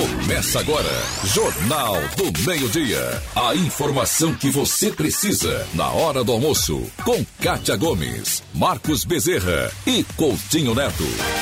Começa agora, Jornal do Meio-Dia. A informação que você precisa na hora do almoço, com Kátia Gomes, Marcos Bezerra e Coutinho Neto.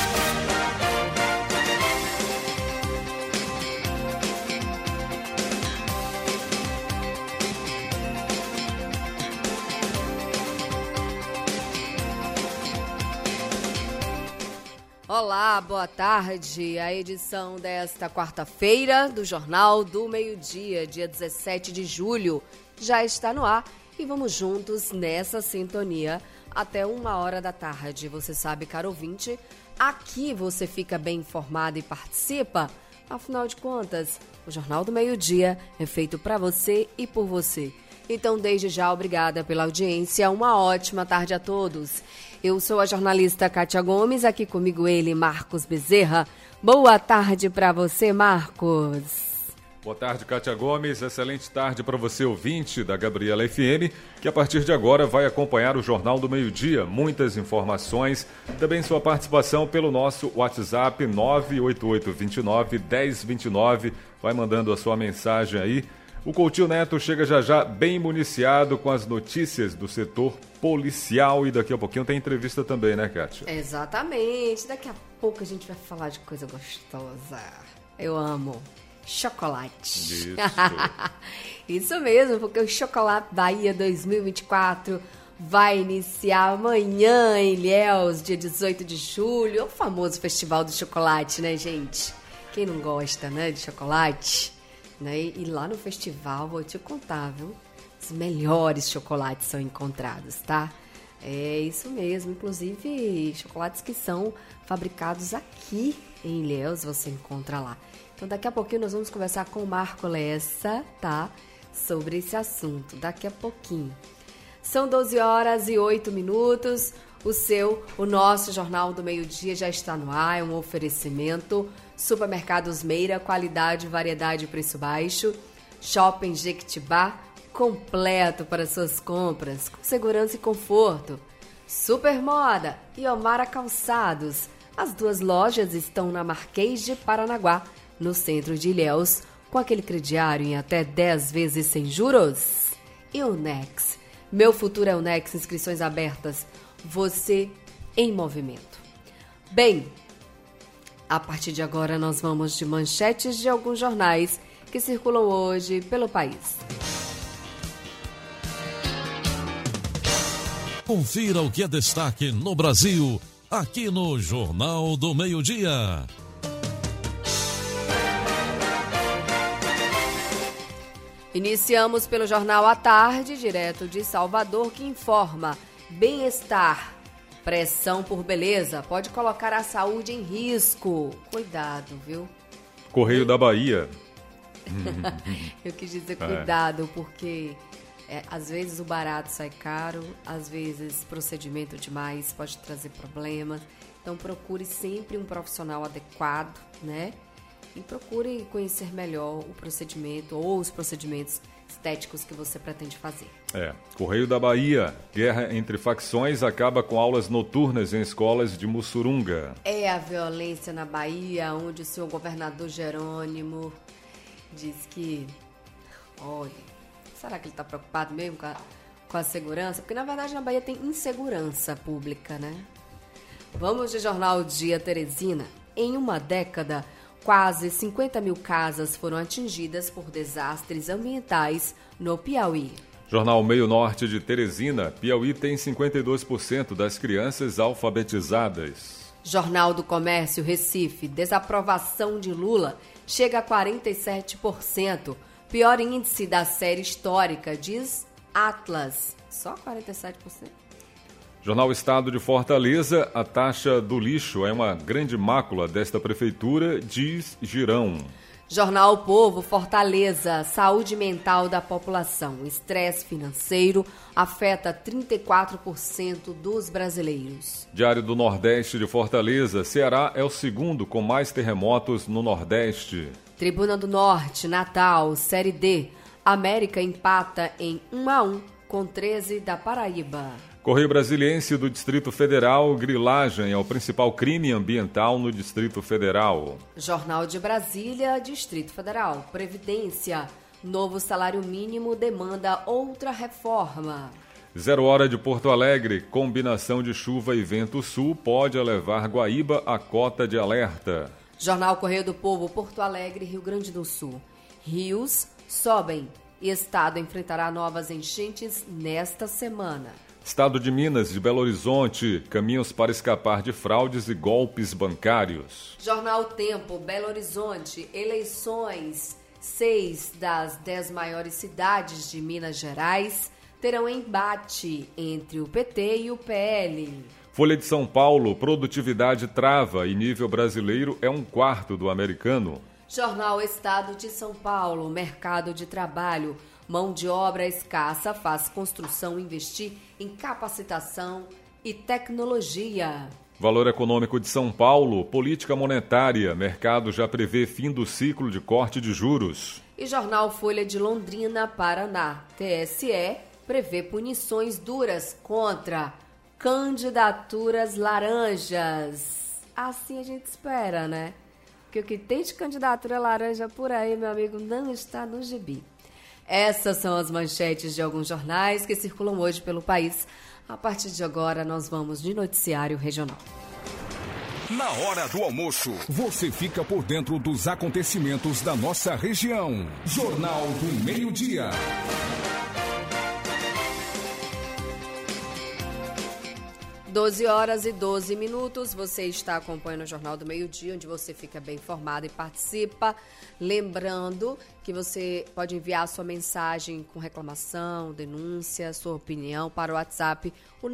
Olá, boa tarde. A edição desta quarta-feira do Jornal do Meio-Dia, dia 17 de julho, já está no ar e vamos juntos nessa sintonia até 1h da tarde. Você sabe, caro ouvinte, aqui você fica bem informado e participa. Afinal de contas, o Jornal do Meio-Dia é feito para você e por você. Então, desde já, obrigada pela audiência. Uma ótima tarde a todos. Eu sou a jornalista Kátia Gomes, aqui comigo ele, Marcos Bezerra. Boa tarde para você, Marcos. Boa tarde, Kátia Gomes. Excelente tarde para você, ouvinte da Gabriela FM, que a partir de agora vai acompanhar o Jornal do Meio-Dia. Muitas informações, também sua participação pelo nosso WhatsApp 98829-1029. Vai mandando a sua mensagem aí. O Coutinho Neto chega já bem municiado com as notícias do setor policial e daqui a pouquinho tem entrevista também, né, Kátia? Exatamente. Daqui a pouco a gente vai falar de coisa gostosa. Eu amo chocolate. Isso. Isso mesmo, porque o Chocolate Bahia 2024 vai iniciar amanhã em Ilhéus, dia 18 de julho. É o famoso Festival do Chocolate, né, gente? Quem não gosta, né, de chocolate? Né? E lá no festival, vou te contar, viu? Os melhores chocolates são encontrados, tá? É isso mesmo, inclusive chocolates que são fabricados aqui em Ilhéus, você encontra lá. Então daqui a pouquinho nós vamos conversar com o Marco Lessa, tá? Sobre esse assunto, daqui a pouquinho. São 12h08. O nosso Jornal do Meio-Dia já está no ar, é um oferecimento. Supermercados Meira, qualidade, variedade e preço baixo. Shopping Jequitibá, completo para suas compras, com segurança e conforto. Supermoda e Omara Calçados. As duas lojas estão na Marquês de Paranaguá, no centro de Ilhéus, com aquele crediário em até 10 vezes sem juros. E o Nex. Meu futuro é o Nex, inscrições abertas. Você em movimento. Bem, a partir de agora nós vamos de manchetes de alguns jornais que circulam hoje pelo país. Confira o que é destaque no Brasil, aqui no Jornal do Meio-Dia. Iniciamos pelo Jornal à Tarde, direto de Salvador, que informa: bem-estar, pressão por beleza pode colocar a saúde em risco. Cuidado, viu? Correio da Bahia. Eu quis dizer cuidado, porque às vezes o barato sai caro, às vezes procedimento demais pode trazer problemas. Então procure sempre um profissional adequado, né? E procure conhecer melhor o procedimento ou os procedimentos estéticos que você pretende fazer. Correio da Bahia. Guerra entre facções acaba com aulas noturnas em escolas de Mussurunga. É a violência na Bahia, onde o senhor governador Jerônimo diz que... Olha, será que ele está preocupado mesmo com a segurança? Porque, na verdade, na Bahia tem insegurança pública, né? Vamos de Jornal Dia Teresina. Em uma década, quase 50 mil casas foram atingidas por desastres ambientais no Piauí. Jornal Meio Norte de Teresina. Piauí tem 52% das crianças alfabetizadas. Jornal do Comércio Recife. Desaprovação de Lula chega a 47%. Pior índice da série histórica, diz Atlas. Só 47%. Jornal Estado de Fortaleza. A taxa do lixo é uma grande mácula desta prefeitura, diz Girão. Jornal O Povo, Fortaleza, saúde mental da população. Estresse financeiro afeta 34% dos brasileiros. Diário do Nordeste de Fortaleza, Ceará é o segundo com mais terremotos no Nordeste. Tribuna do Norte, Natal, Série D. América empata em 1-1 com 13 da Paraíba. Correio Brasiliense do Distrito Federal, grilagem é o principal crime ambiental no Distrito Federal. Jornal de Brasília, Distrito Federal. Previdência. Novo salário mínimo demanda outra reforma. 0 hora de Porto Alegre. Combinação de chuva e vento sul pode elevar Guaíba à cota de alerta. Jornal Correio do Povo, Porto Alegre, Rio Grande do Sul. Rios sobem e estado enfrentará novas enchentes nesta semana. Estado de Minas, de Belo Horizonte, caminhos para escapar de fraudes e golpes bancários. Jornal Tempo, Belo Horizonte, eleições. 6 das 10 maiores cidades de Minas Gerais terão embate entre o PT e o PL. Folha de São Paulo, produtividade trava e nível brasileiro é 1/4 do americano. Jornal Estado de São Paulo, mercado de trabalho. Mão de obra escassa faz construção investir em capacitação e tecnologia. Valor Econômico de São Paulo, política monetária, mercado já prevê fim do ciclo de corte de juros. E Jornal Folha de Londrina, Paraná, TSE prevê punições duras contra candidaturas laranjas. Assim a gente espera, né? Porque o que tem de candidatura laranja por aí, meu amigo, não está no gibi. Essas são as manchetes de alguns jornais que circulam hoje pelo país. A partir de agora, nós vamos de noticiário regional. Na hora do almoço, você fica por dentro dos acontecimentos da nossa região. Jornal do Meio-Dia. 12h12, você está acompanhando o Jornal do Meio-Dia, onde você fica bem informado e participa. Lembrando que você pode enviar sua mensagem com reclamação, denúncia, sua opinião para o WhatsApp, o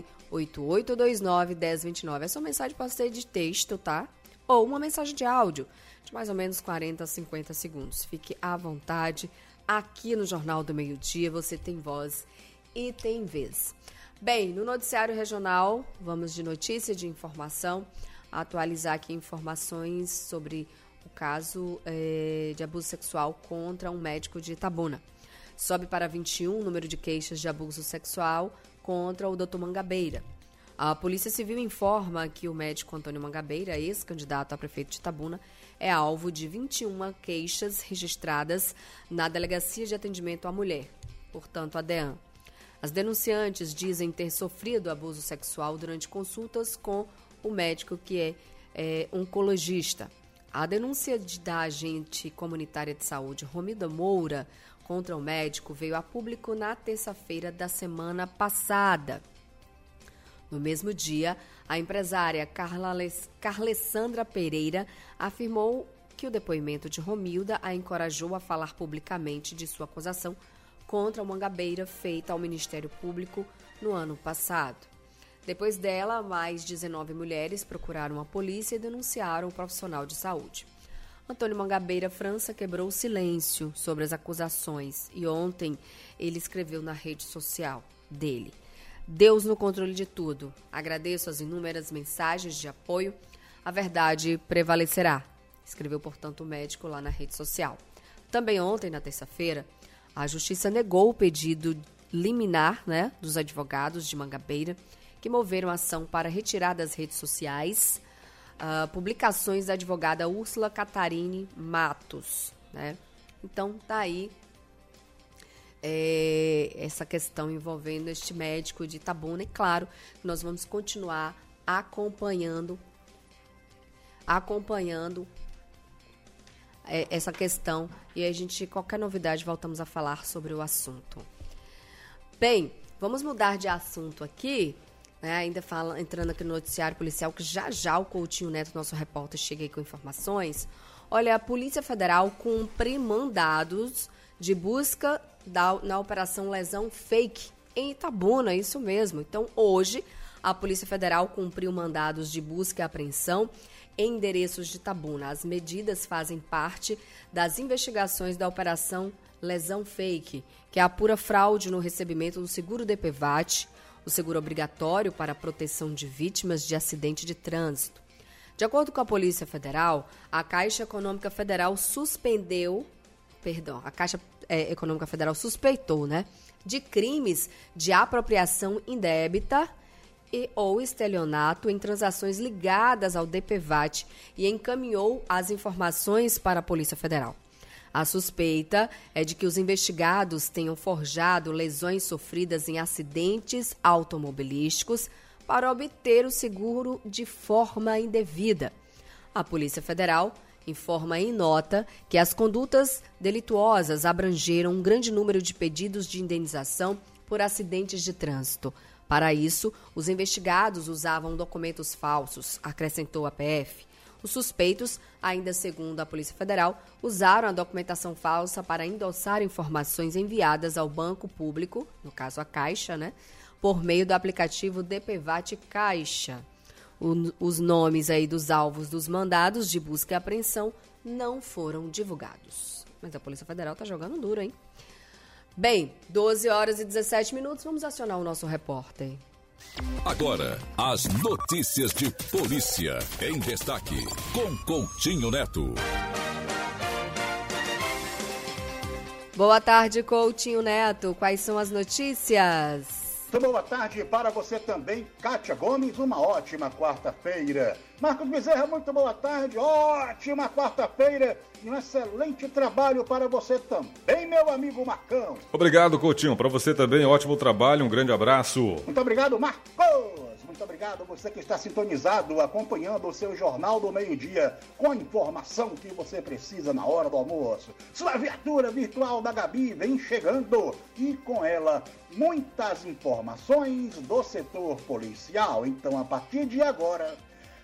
988291029. Essa mensagem pode ser de texto, tá? Ou uma mensagem de áudio, de mais ou menos 40 a 50 segundos. Fique à vontade. Aqui no Jornal do Meio-Dia você tem voz e tem vez. Bem, no noticiário regional, vamos de notícia, de informação, atualizar aqui informações sobre o caso de abuso sexual contra um médico de Itabuna. Sobe para 21 o número de queixas de abuso sexual contra o Dr. Mangabeira. A Polícia Civil informa que o médico Antônio Mangabeira, ex-candidato a prefeito de Itabuna, é alvo de 21 queixas registradas na Delegacia de Atendimento à Mulher, portanto, a DEAN. As denunciantes dizem ter sofrido abuso sexual durante consultas com o médico que é oncologista. A denúncia da agente comunitária de saúde, Romilda Moura, contra o médico veio a público na terça-feira da semana passada. No mesmo dia, a empresária Carlessandra Pereira afirmou que o depoimento de Romilda a encorajou a falar publicamente de sua acusação contra o Mangabeira feita ao Ministério Público no ano passado. Depois dela, mais 19 mulheres procuraram a polícia e denunciaram o profissional de saúde. Antônio Mangabeira França quebrou o silêncio sobre as acusações e ontem ele escreveu na rede social dele: Deus no controle de tudo. Agradeço as inúmeras mensagens de apoio. A verdade prevalecerá. Escreveu, portanto, o médico lá na rede social. Também ontem, na terça-feira, a Justiça negou o pedido liminar, dos advogados de Mangabeira, que moveram ação para retirar das redes sociais publicações da advogada Úrsula Catarine Matos. Então, tá aí essa questão envolvendo este médico de Itabuna. E, claro, nós vamos continuar acompanhando essa questão e a gente, qualquer novidade, voltamos a falar sobre o assunto. Bem, vamos mudar de assunto aqui, ainda entrando aqui no noticiário policial, que já o Coutinho Neto, nosso repórter, chega aí com informações. Olha, a Polícia Federal cumpre mandados de busca na Operação Lesão Fake em Itabuna, isso mesmo. Então, hoje, a Polícia Federal cumpriu mandados de busca e apreensão em endereços de Itabuna. As medidas fazem parte das investigações da Operação Lesão Fake, que apura fraude no recebimento do seguro DPVAT, o seguro obrigatório para a proteção de vítimas de acidente de trânsito. De acordo com a Polícia Federal, a Caixa Econômica Federal Econômica Federal suspeitou, né, de crimes de apropriação indébita ou estelionato em transações ligadas ao DPVAT e encaminhou as informações para a Polícia Federal. A suspeita é de que os investigados tenham forjado lesões sofridas em acidentes automobilísticos para obter o seguro de forma indevida. A Polícia Federal informa em nota que as condutas delituosas abrangeram um grande número de pedidos de indenização por acidentes de trânsito. Para isso, os investigados usavam documentos falsos, acrescentou a PF. Os suspeitos, ainda segundo a Polícia Federal, usaram a documentação falsa para endossar informações enviadas ao banco público, no caso a Caixa, né, por meio do aplicativo DPVAT Caixa. Os nomes aí dos alvos dos mandados de busca e apreensão não foram divulgados. Mas a Polícia Federal tá jogando duro, hein? Bem, 12 horas e 17 minutos, vamos acionar o nosso repórter. Agora, as notícias de polícia em destaque, com Coutinho Neto. Boa tarde, Coutinho Neto. Quais são as notícias? Muito boa tarde para você também, Kátia Gomes. Uma ótima quarta-feira. Marcos Bezerra, muito boa tarde. Ótima quarta-feira e um excelente trabalho para você também, meu amigo Marcão. Obrigado, Coutinho. Para você também, ótimo trabalho. Um grande abraço. Muito obrigado, Marcos. Muito obrigado você que está sintonizado, acompanhando o seu Jornal do Meio-Dia, com a informação que você precisa na hora do almoço. Sua viatura virtual da Gabi vem chegando e com ela muitas informações do setor policial. Então, a partir de agora,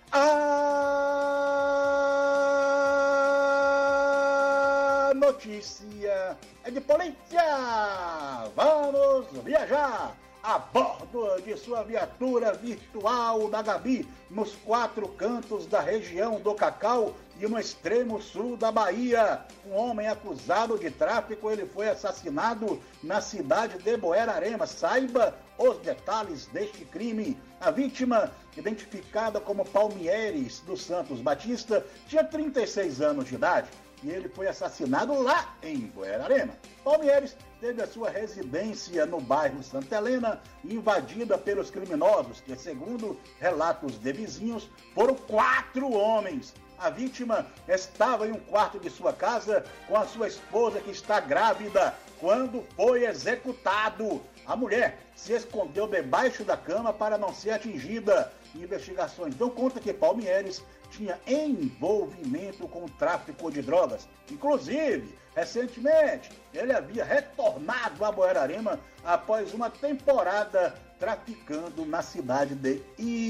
a notícia é de polícia. Vamos viajar a bordo de sua viatura virtual da Gabi, nos 4 cantos da região do Cacau e no extremo sul da Bahia. Um homem acusado de tráfico, ele foi assassinado na cidade de Buerarema. Saiba os detalhes deste crime. A vítima, identificada como Palmieres dos Santos Batista, tinha 36 anos de idade. E ele foi assassinado lá em Buerarema. Palmieres teve a sua residência no bairro Santa Helena invadida pelos criminosos, que, segundo relatos de vizinhos, foram 4 homens. A vítima estava em um quarto de sua casa com a sua esposa, que está grávida, quando foi executado. A mulher se escondeu debaixo da cama para não ser atingida. Investigações dão conta que Palmieres tinha envolvimento com o tráfico de drogas. Inclusive, recentemente, ele havia retornado a Buerarema após uma temporada traficando na cidade de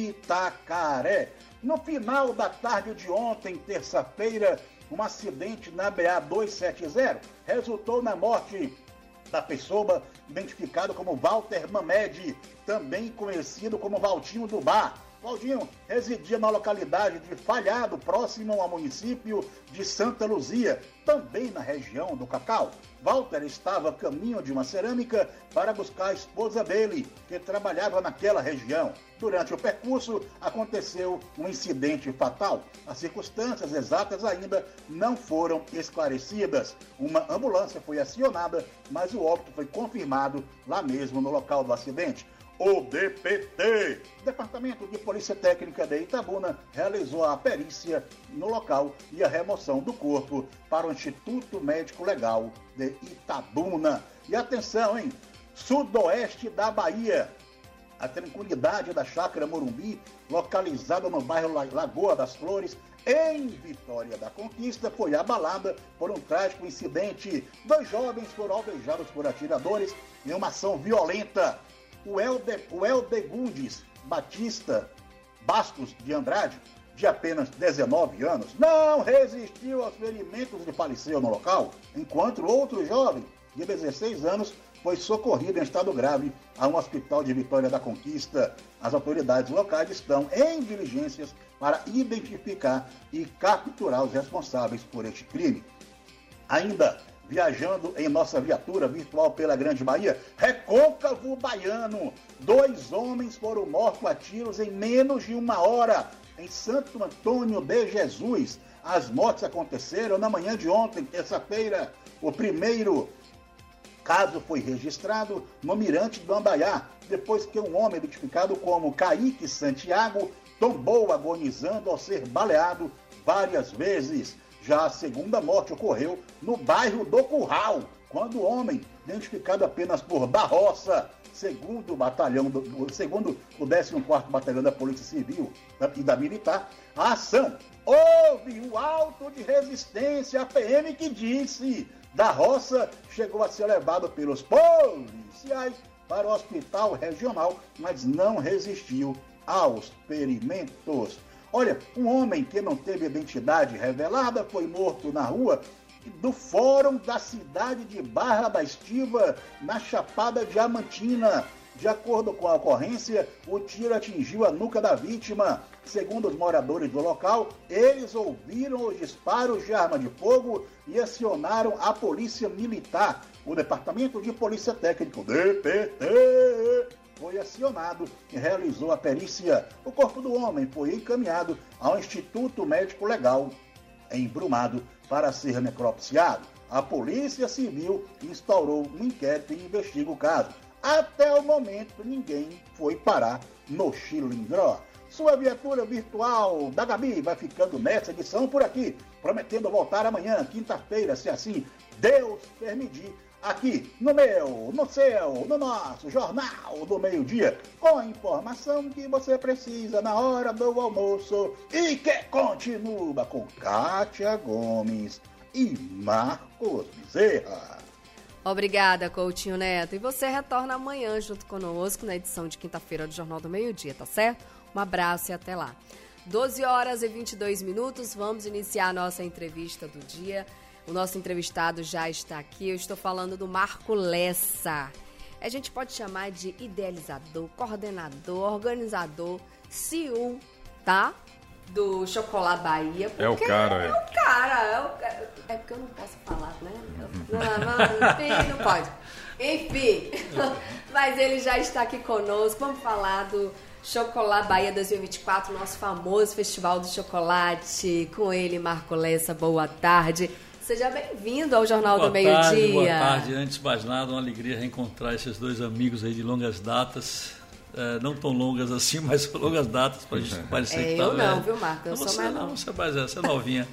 Itacaré. No final da tarde de ontem, terça-feira, um acidente na BA-270 resultou na morte da pessoa identificada como Walter Mamed, também conhecido como Valtinho do Bar. Valdinho residia na localidade de Falhado, próximo ao município de Santa Luzia, também na região do Cacau. Walter estava a caminho de uma cerâmica para buscar a esposa dele, que trabalhava naquela região. Durante o percurso, aconteceu um incidente fatal. As circunstâncias exatas ainda não foram esclarecidas. Uma ambulância foi acionada, mas o óbito foi confirmado lá mesmo no local do acidente. O DPT, Departamento de Polícia Técnica de Itabuna, realizou a perícia no local e a remoção do corpo para o Instituto Médico Legal de Itabuna. E atenção, hein? Sudoeste da Bahia. A tranquilidade da Chácara Morumbi, localizada no bairro Lagoa das Flores, em Vitória da Conquista, foi abalada por um trágico incidente. 2 jovens foram alvejados por atiradores em uma ação violenta. O Eldegundes Batista Bastos de Andrade, de apenas 19 anos, não resistiu aos ferimentos e faleceu no local, enquanto outro jovem, de 16 anos, foi socorrido em estado grave a um hospital de Vitória da Conquista. As autoridades locais estão em diligências para identificar e capturar os responsáveis por este crime. Ainda viajando em nossa viatura virtual pela Grande Bahia, Recôncavo Baiano, 2 homens foram mortos a tiros em menos de 1 hora em Santo Antônio de Jesus. As mortes aconteceram na manhã de ontem, terça-feira. O primeiro Caso foi registrado no Mirante do Andaiá, depois que um homem identificado como Kaique Santiago tombou agonizando ao ser baleado várias vezes. Já a segunda morte ocorreu no bairro do Curral, quando o homem, identificado apenas por Barroça, segundo o 14º Batalhão da Polícia Civil e da Militar, a ação houve um auto de resistência à PM que disse da Roça chegou a ser levado pelos policiais para o hospital regional, mas não resistiu aos ferimentos. Olha, um homem que não teve identidade revelada foi morto na rua do Fórum da cidade de Barra da Estiva, na Chapada Diamantina. De acordo com a ocorrência, o tiro atingiu a nuca da vítima. Segundo os moradores do local, eles ouviram os disparos de arma de fogo e acionaram a polícia militar. O Departamento de Polícia Técnica, DPT, foi acionado e realizou a perícia. O corpo do homem foi encaminhado ao Instituto Médico Legal em Brumado para ser necropsiado. A Polícia Civil instaurou um inquérito e investiga o caso. Até o momento, ninguém foi parar no Chilindró. Sua viatura virtual da Gabi vai ficando nessa edição por aqui, prometendo voltar amanhã, quinta-feira, se assim Deus permitir, aqui no meu, no seu, no nosso Jornal do Meio-Dia, com a informação que você precisa na hora do almoço e que continua com Kátia Gomes e Marcos Bezerra. Obrigada, Coutinho Neto. E você retorna amanhã junto conosco na edição de quinta-feira do Jornal do Meio-Dia, tá certo? Um abraço e até lá. 12h22, vamos iniciar a nossa entrevista do dia. O nosso entrevistado já está aqui. Eu estou falando do Marco Lessa. A gente pode chamar de idealizador, coordenador, organizador, CEO, tá? Do Chocolate Bahia. É o cara, é o cara. É porque eu não posso falar, né? Enfim, não pode. Enfim, mas ele já está aqui conosco. Vamos falar do Chocolate Bahia 2024, nosso famoso Festival do Chocolate. Com ele, Marco Lessa, boa tarde. Seja bem-vindo ao Jornal do Meio-Dia. Boa tarde. Antes de mais nada, uma alegria reencontrar esses dois amigos aí de longas datas. Não tão longas assim, mas longas datas, para a gente parecer que tá eu velho. não, viu, Marco? Eu sou mais não. Você é novinha.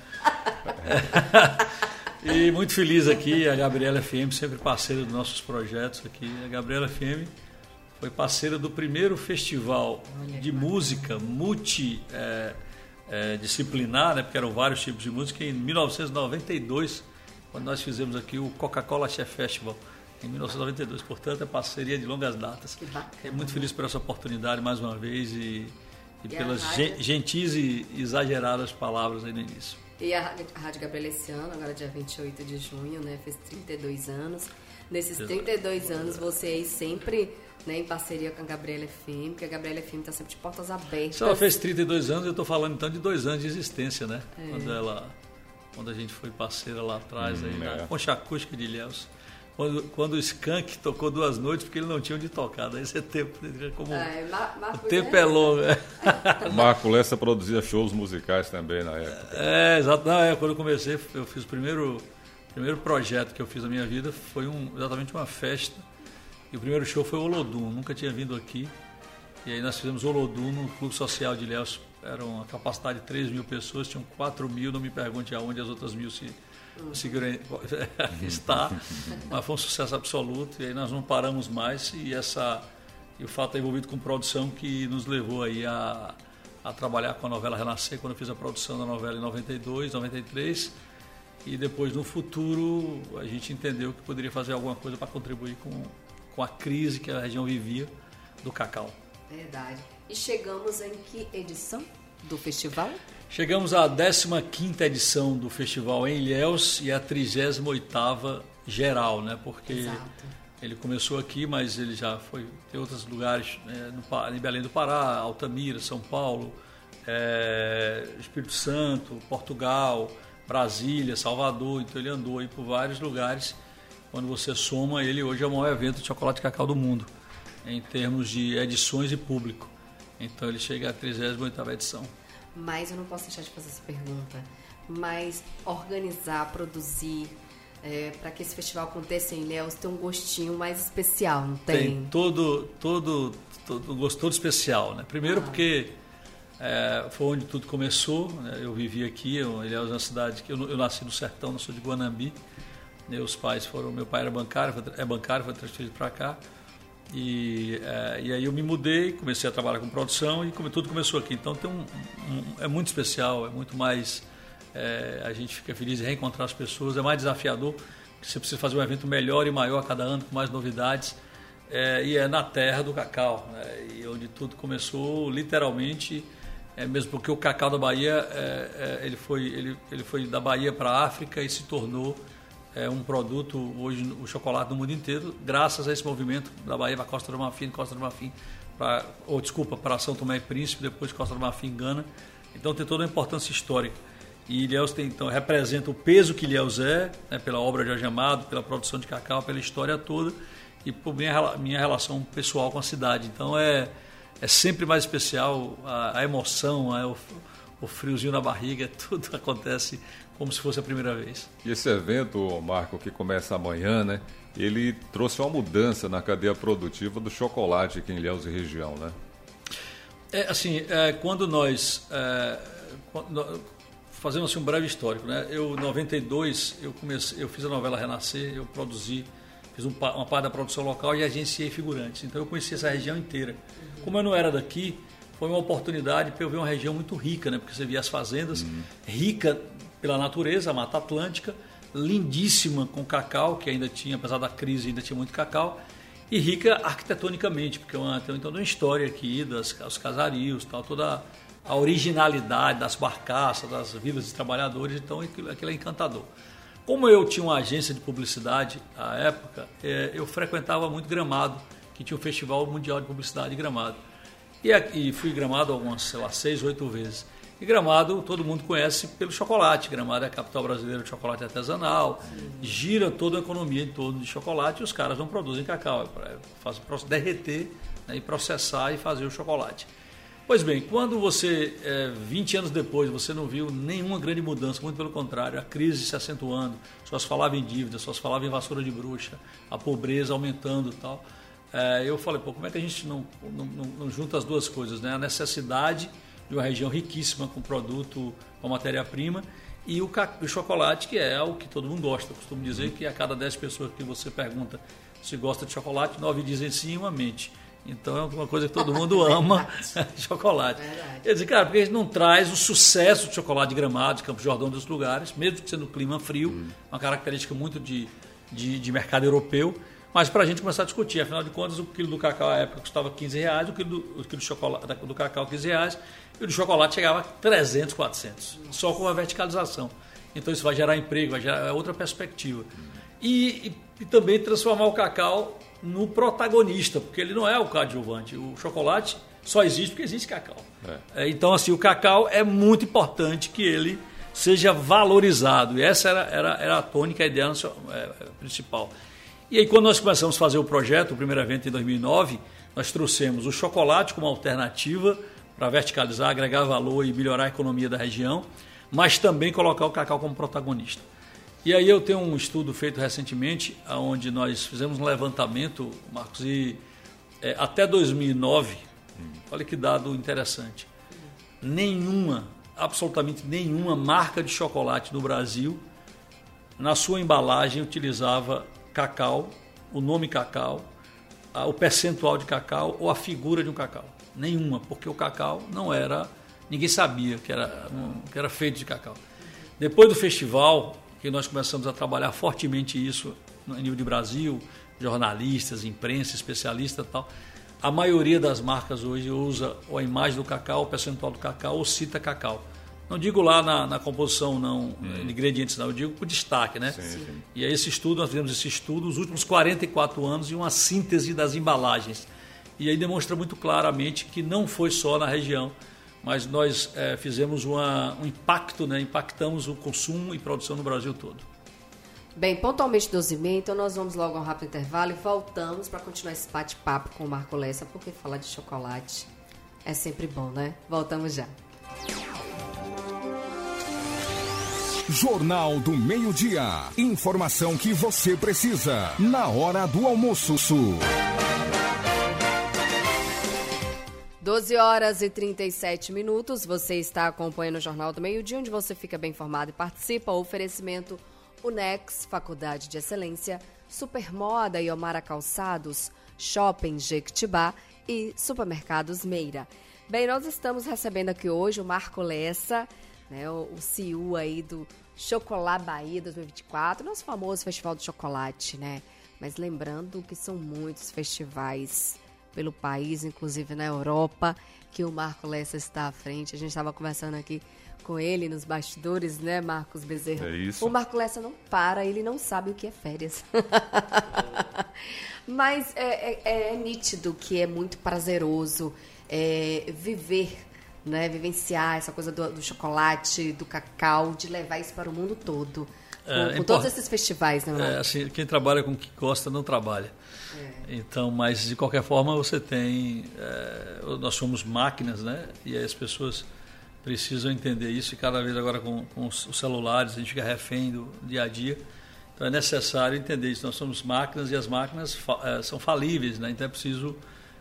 E muito feliz aqui, a Gabriela FM, sempre parceira dos nossos projetos aqui. A Gabriela FM foi parceira do primeiro festival de música multidisciplinar, né, porque eram vários tipos de música, em 1992, quando nós fizemos aqui o Coca-Cola Chef Festival. Em 1992, portanto, é parceria de longas datas. Que bacana. É muito feliz por essa oportunidade mais uma vez e pelas gentis e exageradas palavras aí no início. E a Rádio Gabriela esse ano, agora dia 28 de junho, né, fez 32 anos. Nesses 32 anos, você aí sempre, né, em parceria com a Gabriela FM, porque a Gabriela FM está sempre de portas abertas. Se ela fez 32 anos, eu estou falando então de 2 anos de existência, né? Quando a gente foi parceira lá atrás, aí, na Concha Acústica de Ilhéus. Quando o Skank tocou 2 noites, porque ele não tinha onde tocar. Daí você tem como... o tempo é longo. O Marco Lessa produzia shows musicais também na época. Exato. Quando eu comecei, eu fiz o primeiro projeto que eu fiz na minha vida, foi exatamente uma festa. E o primeiro show foi o Olodum. Nunca tinha vindo aqui. E aí nós fizemos o Olodum no Clube Social de Ilhéus. Era uma capacidade de 3 mil pessoas, tinham 4 mil. Não me pergunte aonde as outras 1.000 conseguiram estar, mas foi um sucesso absoluto e aí nós não paramos mais e o fato é envolvido com produção que nos levou aí a trabalhar com a novela Renascer, quando eu fiz a produção da novela em 92, 93 e depois no futuro a gente entendeu que poderia fazer alguma coisa para contribuir com a crise que a região vivia do cacau. Verdade. E chegamos em que edição do festival? Chegamos à 15ª edição do festival em Ilhéus e a 38ª geral, né? Porque ele começou aqui, mas ele já foi em outros lugares, em Belém do Pará, Altamira, São Paulo, Espírito Santo, Portugal, Brasília, Salvador. Então ele andou aí por vários lugares. Quando você soma, ele hoje é o maior evento de chocolate e cacau do mundo, em termos de edições e público. Então ele chega à 38ª edição. Mas eu não posso deixar de fazer essa pergunta. Mas organizar, produzir, para que esse festival aconteça em Ilhéus, tem um gostinho mais especial, não tem? Tem todo um gosto todo especial, né? Primeiro porque foi onde tudo começou, né? Eu vivi aqui, Ilhéus é uma cidade que eu nasci no sertão, eu sou de Guanambi. Meus pais meu pai era bancário, foi transferido para cá. E aí eu me mudei, comecei a trabalhar com produção e tudo começou aqui. Então é muito especial, é muito mais... a gente fica feliz de reencontrar as pessoas, é mais desafiador, porque você precisa fazer um evento melhor e maior a cada ano, com mais novidades. E é na terra do cacau, né? E onde tudo começou, literalmente, mesmo porque o cacau da Bahia, ele foi da Bahia para a África e se tornou um produto, hoje, o chocolate no mundo inteiro, graças a esse movimento da Bahia para Costa do Marfim, para São Tomé e Príncipe, depois Costa do Marfim, Gana. Então tem toda uma importância histórica. E Ilhéus então, representa o peso que Ilhéus é, né, pela obra de Jorge Amado, pela produção de cacau, pela história toda, e por minha relação pessoal com a cidade. Então é sempre mais especial a emoção, o friozinho na barriga, tudo acontece como se fosse a primeira vez. E esse evento, Marco, que começa amanhã, né? Ele trouxe uma mudança na cadeia produtiva do chocolate aqui em Ilhéus e região, né? Quando nós... fazendo assim um breve histórico, né? Em 92, eu fiz a novela Renascer, eu fiz uma parte da produção local e agenciei figurantes. Então eu conheci essa região inteira. Como eu não era daqui, foi uma oportunidade para eu ver uma região muito rica, né? Porque você via as fazendas, rica pela natureza, a Mata Atlântica, lindíssima com cacau, que ainda tinha, apesar da crise, ainda tinha muito cacau, e rica arquitetonicamente, porque tem toda uma história aqui, os casarios, tal, toda a originalidade das barcaças, das vilas de trabalhadores, então aquilo é encantador. Como eu tinha uma agência de publicidade à época, eu frequentava muito Gramado, que tinha o Festival Mundial de Publicidade de Gramado. E fui Gramado algumas, 6, 8 vezes. E Gramado todo mundo conhece pelo chocolate. Gramado é a capital brasileira de chocolate artesanal. Gira toda a economia em torno de chocolate e os caras não produzem cacau. Fazem derreter, né, e processar e fazer o chocolate. Pois bem, quando você, 20 anos depois, você não viu nenhuma grande mudança, muito pelo contrário, a crise se acentuando, só se falava em dívida, só se falava em vassoura de bruxa, a pobreza aumentando e tal, eu falei, como é que a gente não junta as duas coisas, né? A necessidade de uma região riquíssima com produto, com matéria-prima, e o chocolate, que é o que todo mundo gosta. Eu costumo dizer que a cada 10 pessoas que você pergunta se gosta de chocolate, 9 dizem sim e uma mente. Então é uma coisa que todo mundo ama, chocolate. Quer dizer, cara, porque a gente não traz o sucesso de chocolate de Gramado, de Campos do Jordão, dos lugares, mesmo que sendo clima frio, uma característica muito de mercado europeu, mas para a gente começar a discutir, afinal de contas, o quilo do cacau à época custava R$15, o quilo do cacau R$15, e o do chocolate chegava a 300, 400, só com a verticalização. Então isso vai gerar emprego, vai gerar outra perspectiva. E também transformar o cacau no protagonista, porque ele não é o coadjuvante. O chocolate só existe porque existe cacau. Então, assim, o cacau é muito importante que ele seja valorizado. E essa era a tônica, a ideia principal. E aí, quando nós começamos a fazer o projeto, o primeiro evento em 2009, nós trouxemos o chocolate como alternativa para verticalizar, agregar valor e melhorar a economia da região, mas também colocar o cacau como protagonista. E aí eu tenho um estudo feito recentemente, onde nós fizemos um levantamento, Marcos, e até 2009, olha que dado interessante, absolutamente nenhuma marca de chocolate no Brasil, na sua embalagem, utilizava cacau, o nome cacau, o percentual de cacau ou a figura de um cacau. Nenhuma, porque o cacau não era, ninguém sabia que era feito de cacau. Depois do festival, que nós começamos a trabalhar fortemente isso no nível de Brasil, jornalistas, imprensa, especialistas e tal, a maioria das marcas hoje usa a imagem do cacau, o percentual do cacau, ou cita cacau. Não digo lá na composição, não, ingredientes, não, eu digo por destaque, né? Sim. E aí nós fizemos esse estudo, os últimos 44 anos, e uma síntese das embalagens. E aí demonstra muito claramente que não foi só na região, mas nós fizemos um impacto, né? Impactamos o consumo e produção no Brasil todo. Bem, pontualmente 12h30, então nós vamos logo a um rápido intervalo e voltamos para continuar esse bate-papo com o Marco Lessa, porque falar de chocolate é sempre bom, né? Voltamos já. Jornal do Meio-Dia. Informação que você precisa na hora do almoço. 12h37. Você está acompanhando o Jornal do Meio-Dia, onde você fica bem informado e participa. Oferecimento Unex, Faculdade de Excelência, Supermoda e Omara Calçados, Shopping Jequitibá e Supermercados Meira. Bem, nós estamos recebendo aqui hoje o Marco Lessa, né, o CEO aí do Chocolate Bahia 2024, nosso famoso Festival do Chocolate, né? Mas lembrando que são muitos festivais pelo país, inclusive na Europa, que o Marco Lessa está à frente. A gente estava conversando aqui com ele nos bastidores, né, Marcos Bezerra? É isso. O Marco Lessa não para, ele não sabe o que é férias. Mas é nítido que é muito prazeroso viver, né, vivenciar essa coisa do chocolate, do cacau, de levar isso para o mundo todo. Com todos esses festivais, né? Assim, quem trabalha com o que gosta não trabalha. Então, mas de qualquer forma você tem... nós somos máquinas, né? E as pessoas precisam entender isso, e cada vez agora com os celulares a gente fica refém do dia a dia. Então é necessário entender isso. Nós somos máquinas e as máquinas são falíveis, né? Então é preciso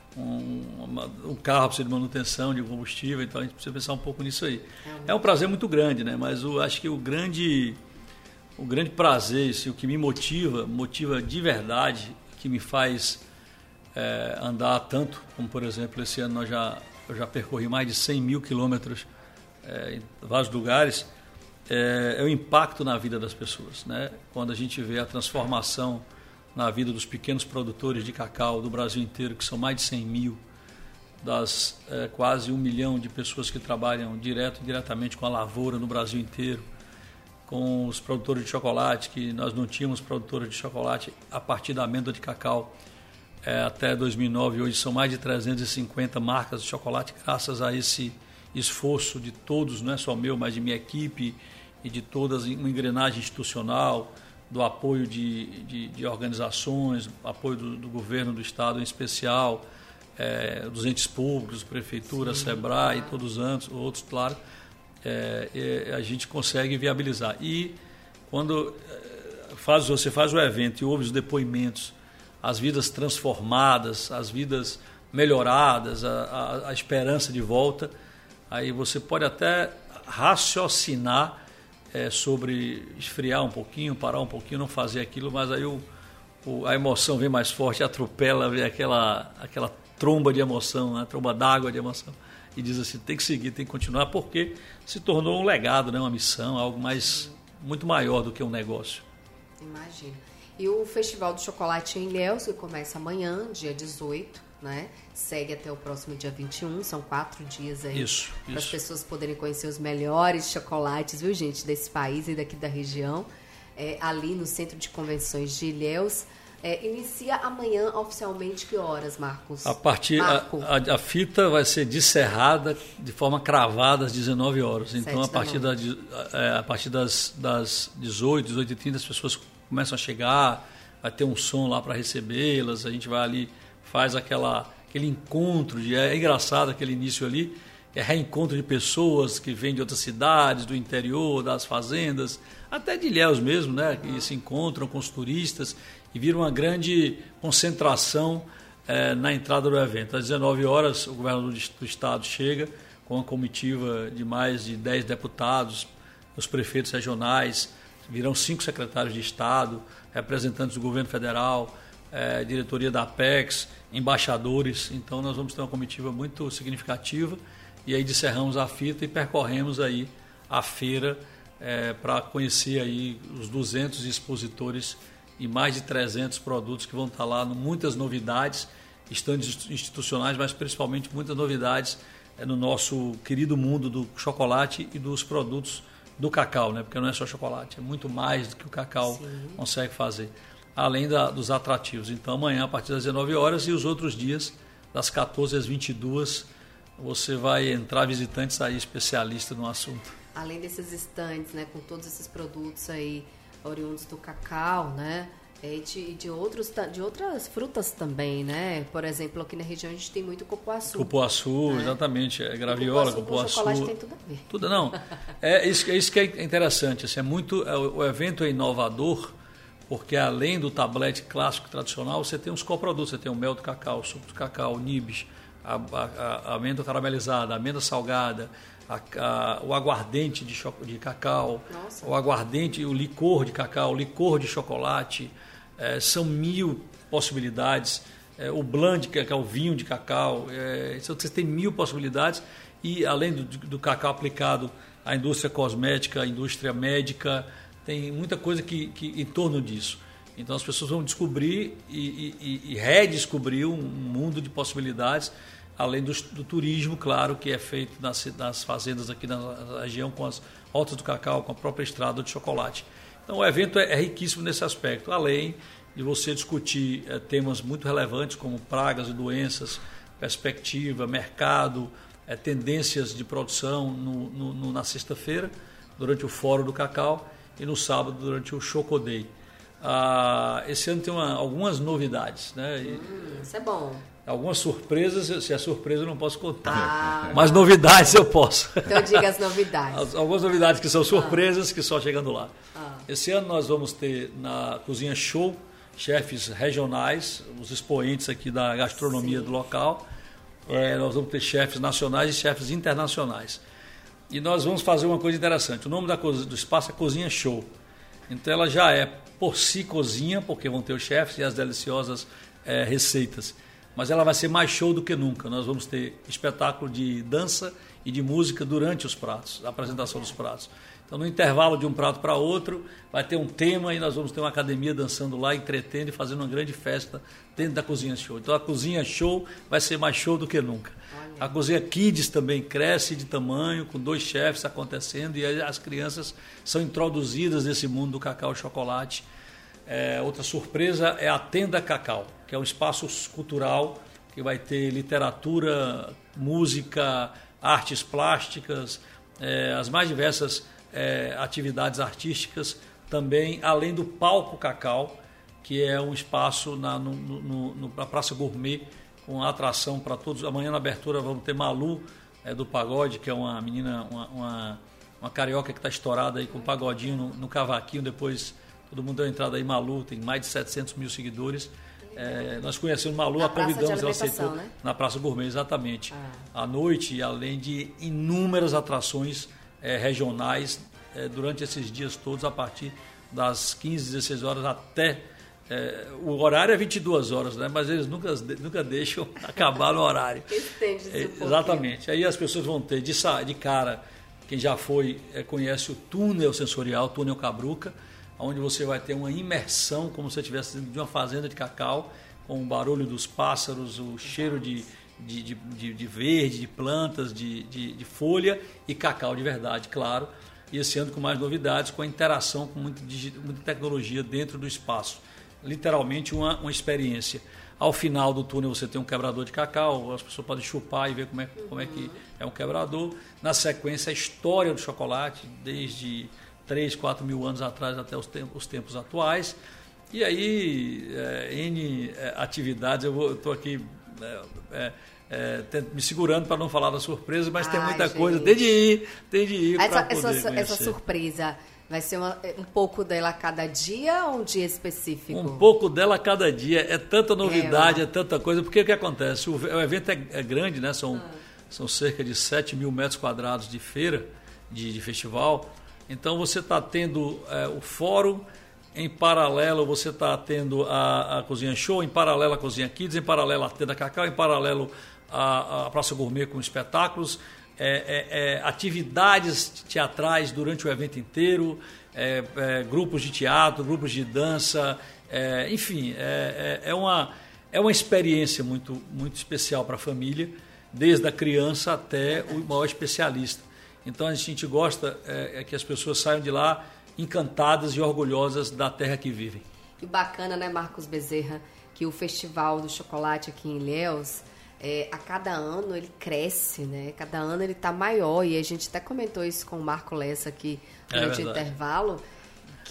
um carro precisa de manutenção, de combustível, então a gente precisa pensar um pouco nisso aí. É um prazer muito grande, né? Mas acho que o grande prazer, isso, o que me motiva de verdade, que me faz andar tanto, como por exemplo esse ano eu já percorri mais de 100 mil quilômetros em vários lugares, é o impacto na vida das pessoas, né? Quando a gente vê a transformação na vida dos pequenos produtores de cacau do Brasil inteiro, que são mais de 100 mil, das quase 1 milhão de pessoas que trabalham direto e indiretamente com a lavoura no Brasil inteiro, com os produtores de chocolate, que nós não tínhamos produtores de chocolate a partir da amêndoa de cacau até 2009, hoje são mais de 350 marcas de chocolate, graças a esse esforço de todos, não é só meu, mas de minha equipe e de todas, uma engrenagem institucional, do apoio de organizações, apoio do governo do estado em especial, dos entes públicos, prefeitura, SEBRAE e todos os outros, claro, a gente consegue viabilizar. E quando você faz o evento e ouve os depoimentos, as vidas transformadas, as vidas melhoradas, a esperança de volta, aí você pode até raciocinar sobre esfriar um pouquinho, parar um pouquinho, não fazer aquilo, mas aí a emoção vem mais forte, atropela, vem aquela tromba de emoção, né? Tromba d'água de emoção, e diz assim, tem que seguir, tem que continuar, porque se tornou um legado, né? Uma missão, algo muito maior do que um negócio. Imagino. E o Festival do Chocolate em Ilhéus, que começa amanhã, dia 18, né? Segue até o próximo dia 21, são 4 dias aí. Isso. Para as pessoas poderem conhecer os melhores chocolates, viu, gente, desse país e daqui da região. Ali no Centro de Convenções de Ilhéus. Inicia amanhã oficialmente que horas, Marcos? A fita vai ser descerrada de forma cravada às 19 horas. Então, a partir das 18h30 as pessoas começam a chegar, vai ter um som lá para recebê-las, a gente vai ali, faz aquele encontro, é engraçado aquele início ali, reencontro de pessoas que vêm de outras cidades, do interior, das fazendas, até de Ilhéus mesmo, né, que se encontram com os turistas e vira uma grande concentração na entrada do evento. Às 19 horas o governador do estado chega com uma comitiva de mais de 10 deputados, os prefeitos regionais, virão 5 secretários de Estado, representantes do governo federal, diretoria da Apex, embaixadores. Então nós vamos ter uma comitiva muito significativa e aí descerramos a fita e percorremos aí a feira para conhecer aí os 200 expositores e mais de 300 produtos que vão estar lá, muitas novidades, estandes institucionais, mas principalmente muitas novidades no nosso querido mundo do chocolate e dos produtos do cacau, né? Porque não é só chocolate, é muito mais do que o cacau consegue fazer, além dos atrativos. Então amanhã a partir das 19 horas e os outros dias das 14 às 22 você vai entrar visitante e sair especialista no assunto. Além desses estandes, né, com todos esses produtos aí oriundos do cacau, né? De outras frutas também, né? Por exemplo, aqui na região a gente tem muito cupuaçu. Cupuaçu, né? Exatamente. Graviola, cupuaçu. O chocolate tem tudo a ver. Tudo, não. É isso que é interessante. Assim, o evento é inovador, porque além do tablete clássico tradicional, você tem os coprodutos. Você tem o mel do cacau, o suco de cacau, o nibs, a amêndoa caramelizada, a amêndoa salgada, o aguardente de cacau, Nossa. O aguardente, o licor de cacau, o licor de chocolate. São 1000 possibilidades. O blend, que é o vinho de cacau. Você tem 1000 possibilidades. E além do cacau aplicado à indústria cosmética, à indústria médica, tem muita coisa que em torno disso. Então as pessoas vão descobrir e redescobrir um mundo de possibilidades, além do turismo, claro, que é feito nas fazendas aqui na região, com as rotas do cacau, com a própria estrada de chocolate. Então o evento é riquíssimo nesse aspecto, além de você discutir temas muito relevantes como pragas e doenças, perspectiva, mercado, tendências de produção na sexta-feira, durante o Fórum do Cacau, e no sábado, durante o Choco Day. Esse ano tem algumas novidades, né? Isso é bom. Algumas surpresas, se é surpresa eu não posso contar, mas novidades eu posso. Então diga as novidades. Algumas novidades que são surpresas, que só chegando lá. Esse ano nós vamos ter na Cozinha Show chefes regionais, os expoentes aqui da gastronomia do local. Nós vamos ter chefes nacionais e chefes internacionais. E nós vamos fazer uma coisa interessante. O nome do espaço é Cozinha Show. Então ela já é por si cozinha, porque vão ter os chefes e as deliciosas receitas. Mas ela vai ser mais show do que nunca. Nós vamos ter espetáculo de dança e de música durante os pratos, a apresentação dos pratos. Então, no intervalo de um prato para outro, vai ter um tema e nós vamos ter uma academia dançando lá, entretendo e fazendo uma grande festa dentro da Cozinha Show. Então, a Cozinha Show vai ser mais show do que nunca. A Cozinha Kids também cresce de tamanho, com 2 chefes acontecendo, e as crianças são introduzidas nesse mundo do cacau e chocolate. Outra surpresa é a Tenda Cacau, que é um espaço cultural que vai ter literatura, música, artes plásticas, as mais diversas atividades artísticas também, além do Palco Cacau, que é um espaço na Praça Gourmet, com atração para todos. Amanhã na abertura vamos ter Malu, do pagode, que é uma menina, uma carioca que está estourada aí com pagodinho no cavaquinho. Depois todo mundo deu entrada aí, Malu, tem mais de 700 mil seguidores. Nós conhecemos Malu, a convidamos, ela aceitou, né? Na Praça Gourmet, exatamente. À noite, além de inúmeras atrações regionais durante esses dias todos, a partir das 15, 16 horas até... o horário é 22 horas, né? Mas eles nunca deixam acabar no horário. Exatamente. Aí as pessoas vão ter de cara, quem já foi, conhece o túnel sensorial, túnel Cabruca, onde você vai ter uma imersão, como se você estivesse dentro de uma fazenda de cacau, com o barulho dos pássaros, o cheiro de verde, de plantas, de folha e cacau de verdade, claro. E esse ano com mais novidades, com a interação com muita tecnologia dentro do espaço. Literalmente uma experiência. Ao final do túnel você tem um quebrador de cacau, as pessoas podem chupar e ver como é que é um quebrador. Na sequência, a história do chocolate, desde 3, 4 mil anos atrás até os tempos atuais. E aí, N atividades, eu estou aqui me segurando para não falar da surpresa, mas tem muita coisa, tem de ir para poder conhecer. Essa surpresa vai ser um pouco dela a cada dia ou um dia específico? Um pouco dela a cada dia. É tanta novidade, é tanta coisa. Porque o que acontece? O evento é grande, né? São cerca de 7 mil metros quadrados de feira, de festival. Então você está tendo o fórum, em paralelo você está tendo a Cozinha Show, em paralelo a Cozinha Kids, em paralelo a Tenda Cacau, em paralelo a Praça Gourmet com espetáculos, atividades teatrais durante o evento inteiro, grupos de teatro, grupos de dança, enfim, é uma experiência muito, muito especial para a família, desde a criança até o maior especialista. Então a gente gosta que as pessoas saiam de lá encantadas e orgulhosas da terra que vivem. E bacana, né, Marcos Bezerra, que o Festival do Chocolate aqui em Ilhéus, a cada ano ele cresce, né? Cada ano ele está maior, e a gente até comentou isso com o Marco Lessa aqui durante o intervalo,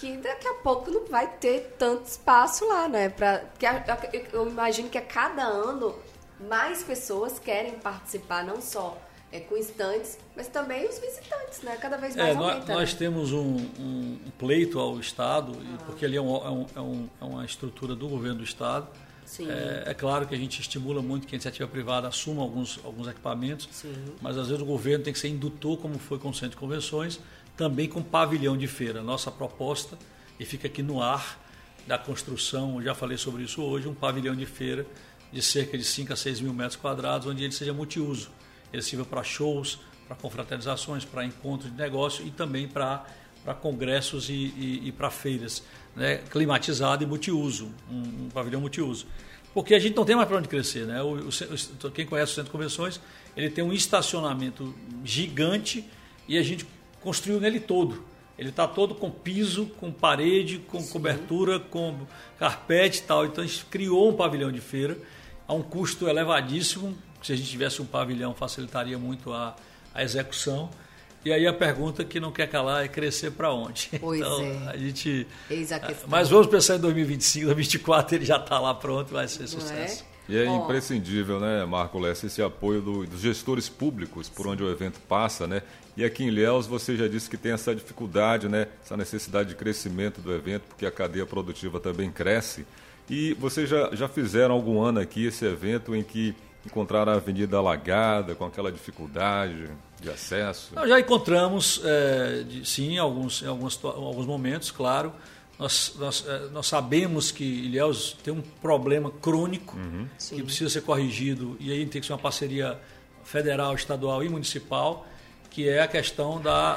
que daqui a pouco não vai ter tanto espaço lá, né? Porque eu imagino que a cada ano mais pessoas querem participar, não só com estantes, mas também os visitantes, né? Cada vez mais aumenta. Nós temos um pleito ao Estado, porque ali é uma estrutura do governo do Estado. Sim. É claro que a gente estimula muito que a iniciativa privada assuma alguns equipamentos, Sim. mas às vezes o governo tem que ser indutor, como foi com o Centro de Convenções, também com pavilhão de feira. Nossa proposta, e fica aqui no ar da construção, eu já falei sobre isso hoje, um pavilhão de feira de cerca de 5 a 6 mil metros quadrados, onde ele seja multiuso. Ele sirva para shows, para confraternizações, para encontros de negócio e também para congressos e para feiras, né? Climatizado e multiuso, um pavilhão multiuso. Porque a gente não tem mais para onde crescer, né? Quem conhece o Centro de Convenções, ele tem um estacionamento gigante e a gente construiu nele todo. Ele está todo com piso, com parede, com Sim. cobertura, com carpete e tal. Então a gente criou um pavilhão de feira a um custo elevadíssimo. Se a gente tivesse um pavilhão, facilitaria muito a execução. E aí a pergunta que não quer calar é crescer para onde? Pois então, é. a gente... Eis a questão. Mas vamos pensar em 2025, 2024 ele já está lá pronto, vai ser sucesso. E é imprescindível, né, Marco Lessa, esse apoio dos gestores públicos por onde o evento passa, né? E aqui em Ilhéus você já disse que tem essa dificuldade, né? Essa necessidade de crescimento do evento, porque a cadeia produtiva também cresce. E vocês já fizeram algum ano aqui esse evento em que encontraram a avenida alagada, com aquela dificuldade de acesso? Nós já encontramos, sim, em alguns momentos, claro. Nós sabemos que Ilhéus tem um problema crônico que precisa ser corrigido, e aí tem que ser uma parceria federal, estadual e municipal, que é a questão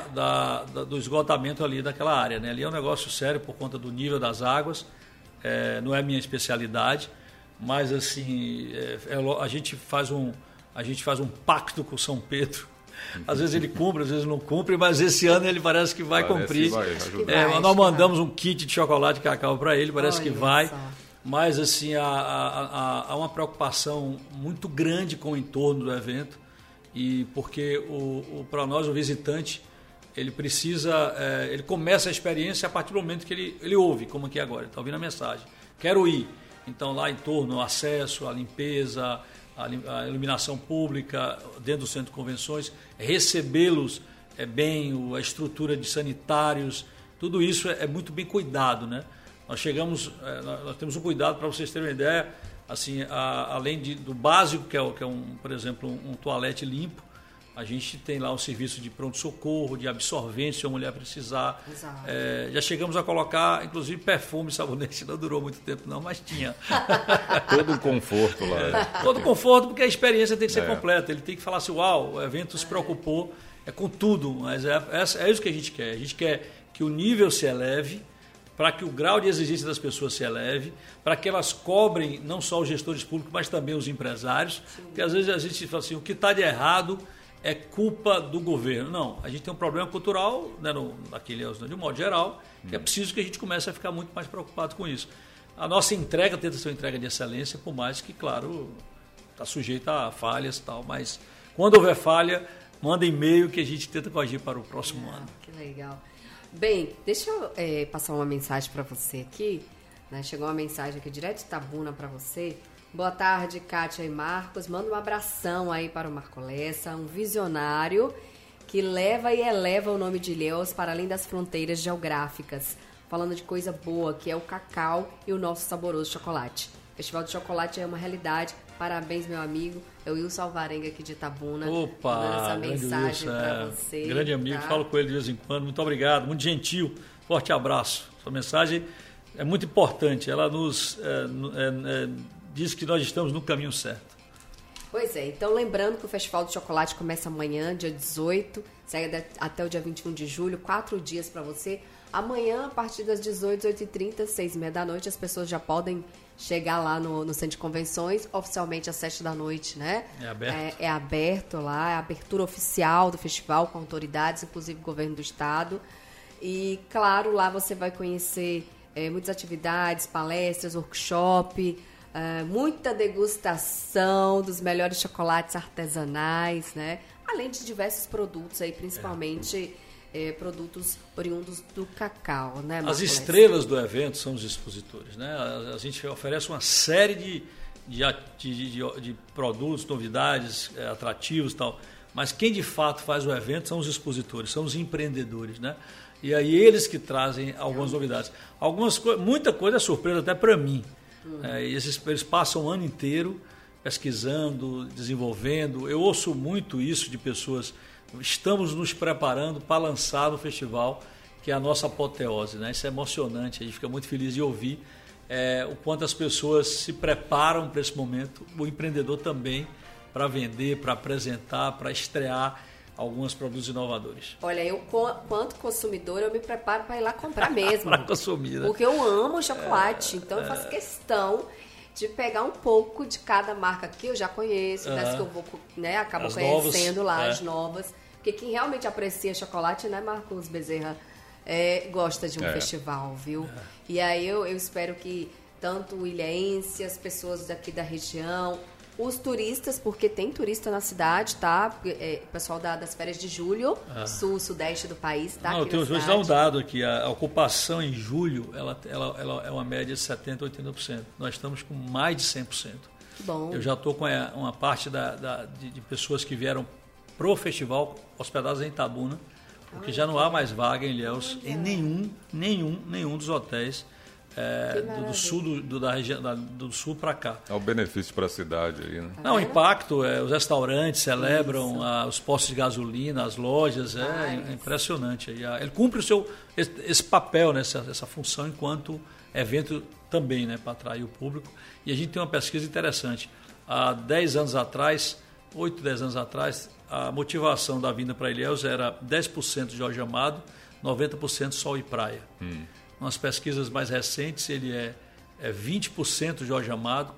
do esgotamento ali daquela área, né? Ali é um negócio sério por conta do nível das águas, não é minha especialidade, mas assim, a gente faz um pacto com São Pedro. Às vezes ele cumpre, às vezes não cumpre, mas esse ano ele parece que vai cumprir. Nós mandamos um kit de chocolate e cacau para ele, parece que vai. Mas assim, há uma preocupação muito grande com o entorno do evento, e porque para nós o visitante ele precisa, ele começa a experiência a partir do momento que ele ouve, como aqui agora, ele está ouvindo a mensagem, quero ir. Então lá em torno, o acesso, a limpeza, a iluminação pública dentro do Centro de Convenções, recebê-los bem, a estrutura de sanitários, tudo isso é muito bem cuidado, né? Nós temos um cuidado, para vocês terem uma ideia, assim, além do básico, que é por exemplo, um toalete limpo, a gente tem lá um serviço de pronto-socorro, de absorvente, se a mulher precisar. Já chegamos a colocar, inclusive, perfume, sabonete, não durou muito tempo não, mas tinha. Todo o conforto lá. Todo conforto, porque a experiência tem que ser completa. Ele tem que falar assim, uau, o evento se preocupou com tudo, mas é isso que a gente quer. A gente quer que o nível se eleve, para que o grau de exigência das pessoas se eleve, para que elas cobrem não só os gestores públicos, mas também os empresários. Sim. Porque às vezes a gente fala assim, o que está de errado é culpa do governo. Não, a gente tem um problema cultural, né, de um modo geral, que é preciso que a gente comece a ficar muito mais preocupado com isso. A nossa entrega tenta ser uma entrega de excelência, por mais que, claro, está sujeita a falhas e tal, mas quando houver falha, manda e-mail que a gente tenta corrigir para o próximo ano. Que legal. Bem, deixa eu passar uma mensagem para você aqui, né? Chegou uma mensagem aqui direto de Itabuna para você. Boa tarde, Kátia e Marcos. Manda um abração aí para o Marco Lessa, um visionário que leva e eleva o nome de Ilhéus para além das fronteiras geográficas, falando de coisa boa, que é o cacau e o nosso saboroso chocolate. O Festival de Chocolate é uma realidade. Parabéns, meu amigo. É o Wilson Alvarenga aqui de Itabuna. Opa, mandando essa mensagem para você. Grande amigo, tá? Falo com ele de vez em quando. Muito obrigado, muito gentil. Forte abraço. Sua mensagem é muito importante. Ela nos diz que nós estamos no caminho certo. Pois é, então lembrando que o Festival do Chocolate começa amanhã, dia 18, segue até o dia 21 de julho, 4 dias para você. Amanhã, a partir das 18, 8h30, 6h30 da noite, as pessoas já podem chegar lá no Centro de Convenções, oficialmente às 7 da noite, né? É aberto. É aberto lá, é a abertura oficial do festival com autoridades, inclusive o governo do estado. E, claro, lá você vai conhecer muitas atividades, palestras, workshop, muita degustação dos melhores chocolates artesanais, né? Além de diversos produtos aí, principalmente produtos oriundos do cacau, né, Marco As Lessa? estrelas do evento são os expositores, né? A gente oferece uma série de produtos, novidades, atrativos e tal, mas quem de fato faz o evento são os expositores, são os empreendedores, né? E aí eles que trazem algumas novidades. Muita coisa é surpresa até para mim. Eles passam o ano inteiro pesquisando, desenvolvendo. Eu ouço muito isso de pessoas. Estamos nos preparando para lançar no festival, que é a nossa apoteose, né? Isso é emocionante, a gente fica muito feliz de ouvir o quanto as pessoas se preparam para esse momento, o empreendedor também, para vender, para apresentar, para estrear alguns produtos inovadores. Olha, eu, quanto consumidor, eu me preparo para ir lá comprar mesmo. Para consumir, né? Porque eu amo chocolate, então eu faço questão de pegar um pouco de cada marca que eu já conheço, das que eu vou, né, acabo conhecendo lá, as novas. Porque quem realmente aprecia chocolate, né, Marcos Bezerra, gosta de um festival, viu? E aí eu espero que tanto o ilhense, as pessoas daqui da região, os turistas, porque tem turista na cidade, tá? O pessoal das férias de julho, sul, sudeste do país, tá? Não, eu vou te dar um dado aqui. A ocupação em julho, ela é uma média de 70% a 80%. Nós estamos com mais de 100%. Que bom. Eu já estou com uma parte de pessoas que vieram pro festival hospedadas em Itabuna, porque já não há mais vaga em Ilhéus, em nenhum dos hotéis do sul da região do sul para cá. É o benefício para a cidade aí, né? Não, o impacto, os restaurantes celebram, os postos de gasolina, as lojas, é impressionante. Ele cumpre esse papel, né, essa função enquanto evento também, né, para atrair o público. E a gente tem uma pesquisa interessante. Há 10 anos atrás, 8, 10 anos atrás, a motivação da vinda para Ilhéus era 10% Jorge Amado, 90% sol e praia. Nas pesquisas mais recentes, ele é 20% Jorge Amado,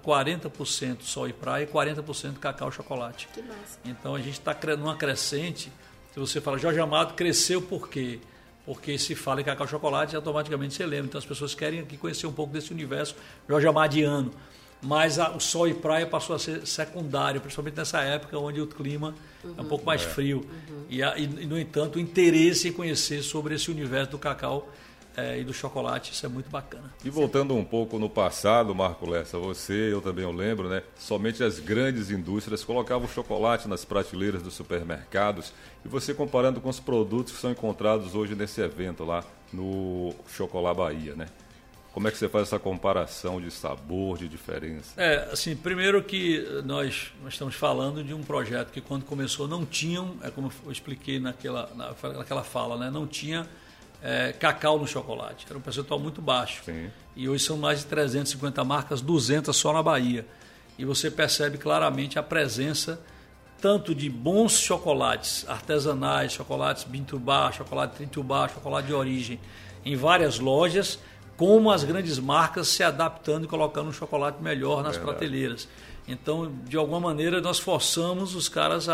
40% sol e praia e 40% cacau e chocolate. Que massa. Então a gente está numa crescente. Se você fala Jorge Amado, cresceu por quê? Porque se fala em cacau e chocolate, automaticamente você lembra. Então as pessoas querem aqui conhecer um pouco desse universo Jorge Amadiano. Mas o sol e praia passou a ser secundário, principalmente nessa época onde o clima é um pouco mais frio. E, no entanto, o interesse em conhecer sobre esse universo do cacau e do chocolate, isso é muito bacana. E voltando um pouco no passado, Marco Lessa, eu também lembro, né? Somente as grandes indústrias colocavam o chocolate nas prateleiras dos supermercados. E você comparando com os produtos que são encontrados hoje nesse evento lá no Chocolate Bahia, né? Como é que você faz essa comparação de sabor, de diferença? Assim, primeiro que nós estamos falando de um projeto que quando começou não tinham, como eu expliquei naquela fala, né? Não tinha cacau no chocolate. Era um percentual muito baixo. Sim. E hoje são mais de 350 marcas, 200 só na Bahia. E você percebe claramente a presença tanto de bons chocolates artesanais, chocolates Bintubá, chocolate Trintubá, chocolate de origem, em várias lojas, como as grandes marcas se adaptando e colocando um chocolate melhor nas prateleiras. Então, de alguma maneira, nós forçamos os caras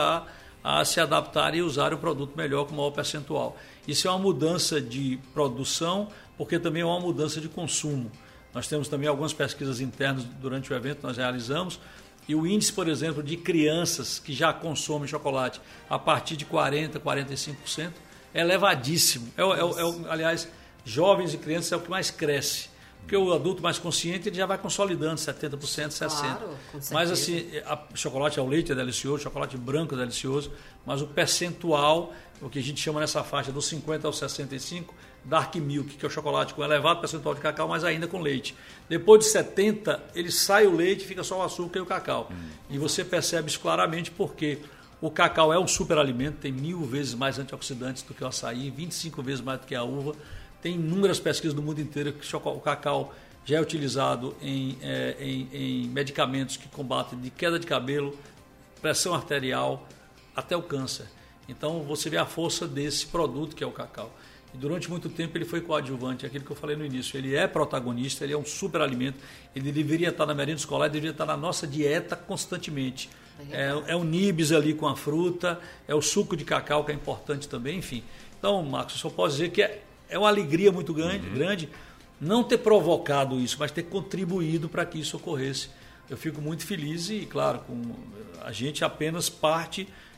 a se adaptarem e usarem o produto melhor com maior percentual. Isso é uma mudança de produção, porque também é uma mudança de consumo. Nós temos também algumas pesquisas internas durante o evento que nós realizamos, e o índice, por exemplo, de crianças que já consomem chocolate a partir de 40%, 45%, é elevadíssimo. Aliás, jovens e crianças é o que mais cresce. Porque o adulto mais consciente ele já vai consolidando 70%, 60%. Claro, com certeza. Mas assim, chocolate ao leite é delicioso, chocolate branco é delicioso, mas o percentual, o que a gente chama nessa faixa dos 50 aos 65, Dark Milk, que é o chocolate com elevado percentual de cacau, mas ainda com leite. Depois de 70, ele sai o leite, fica só o açúcar e o cacau. E você percebe isso claramente porque o cacau é um superalimento, tem 1000 vezes mais antioxidantes do que o açaí, 25 vezes mais do que a uva. Tem inúmeras pesquisas do mundo inteiro que o cacau já é utilizado em medicamentos que combatem de queda de cabelo, pressão arterial, até o câncer. Então você vê a força desse produto que é o cacau. E durante muito tempo ele foi coadjuvante, aquilo que eu falei no início. Ele é protagonista, ele é um superalimento, ele deveria estar na merenda escolar, ele deveria estar na nossa dieta constantemente. É o nibs ali com a fruta, é o suco de cacau que é importante também, enfim. Então, Marcos, eu só posso dizer que é uma alegria muito grande não ter provocado isso, mas ter contribuído para que isso ocorresse. Eu fico muito feliz e, claro, a gente apenas parte